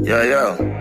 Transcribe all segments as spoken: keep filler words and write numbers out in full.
Yeah, yeah.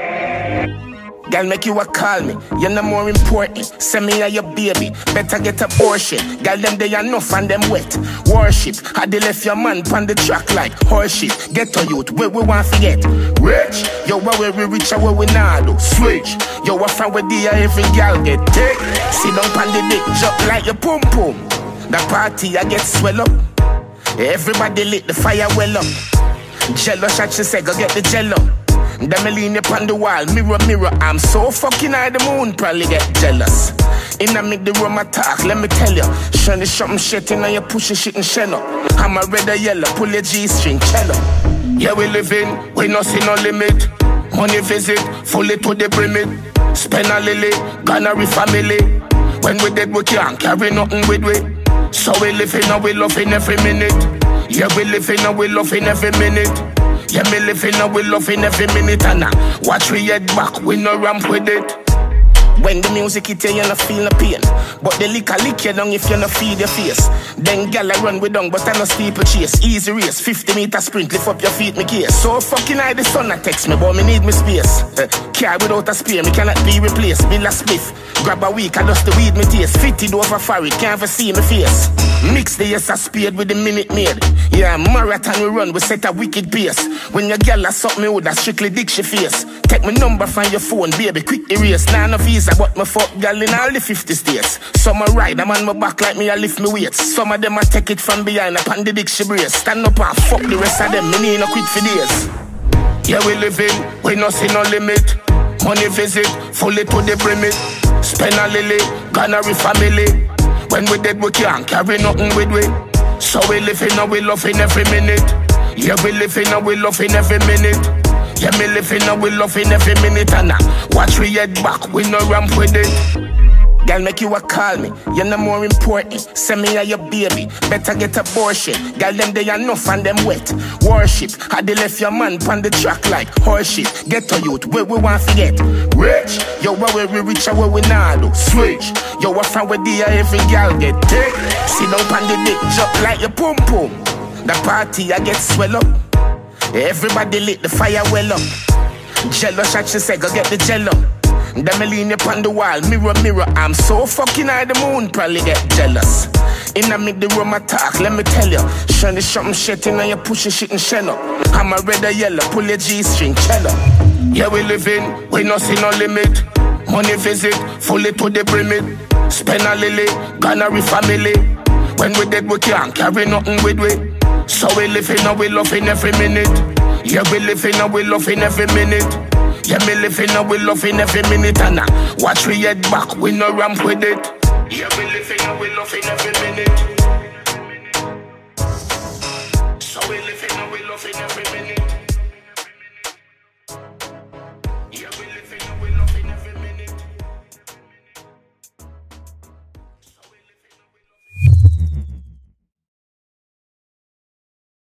Girl, make you a call me. You're no more important. Send me a your baby. Better get abortion. Girl, them they enough and them wet. Worship. Had they left your man on the track like horseshit. Get to youth. Where we want to get rich. Yo, where we rich or where we not do. Switch. Yo, a fan with the every girl get take. Sit down on the dick. Jump like your pum pum. The party I get swell up. Everybody lit the fire well up. Jello shot, she said, go get the jello. Then me lean up on the wall, mirror, mirror. I'm so fucking high, the moon probably get jealous. In I make the room attack, let me tell you. Shiny something shit in and you pushing shit and shell up. I'm a red or yellow, pull your G-string, cello. Yeah, we living, we no see no limit. Money visit, fully to the brimit. Spend a lily, gonna family. When we dead, we can't carry nothing with we. So we living and we loving every minute. Yeah, we living and we loving every minute. Yeah, me living and we loving every minute. And now, watch we head back, we no ramp with it. When the music hit you, you no feel no pain. But the liquor lick you down if you no feed your face. Then gal I run with down, but I no steeple chase. Easy race, fifty meter sprint, lift up your feet, me case. So fucking high the sun a text me, but me need me space. uh, Car without a spear, me cannot be replaced. Bill a spliff, grab a week, I dust the weed me taste. Fitted over for it, can't ever see me face. Mix the yes a spade with the minute made. Yeah, marathon we run, we set a wicked pace. When your gal a suck me with a strictly dick she face. Take my number from your phone, baby, quick erase. Nah, no visa, but my fuck gal in all the fifty states. Some a ride, I'm on my back like me, I lift me weights. Some of them a take it from behind, upon the dick she brace. Stand up and fuck the rest of them, me need no quit for days. Yeah, we living, we no see no limit. Money visit, fully to the brimit. Spend a lily, gonna family. When we dead, we can't carry nothing with we. So we living and we loving every minute. Yeah, we living and we loving every minute. Yeah, me living and we loving every minute. And now, watch we head back, we no ramp with it. Girl, make you a call me, you're no more important. Send me a your baby, better get abortion. Girl, them they enough and them wet. Worship, had they left your man on the track like horseshit. Get to youth, where we want to get rich. Yo, where we rich or where we not do. Switch. Yo, a friend with the every girl get take. Sit down on the dick, jump like your pum pum. The party I get swell up. Everybody lit the fire well up. Jello shot, she said, go get the jello. Then me lean up on the wall, mirror, mirror. I'm so fucking high, the moon probably get jealous. In I make the room attack, let me tell you. Shiny something shit in and you pushing shit and shell up. I'm a red or yellow, pull your G-string, cello. Yeah, we living, we no see no limit. Money visit, fully to the brimit. Spend a lily, gonna family. When we dead, we can't carry nothing with we. So we living and we loving every minute. Yeah, we living and we loving every minute. Yeah, me living and we loving every minute. And now, watch we head back, we no ramp with it. Yeah, we living and we loving every minute. So we living and we loving every minute.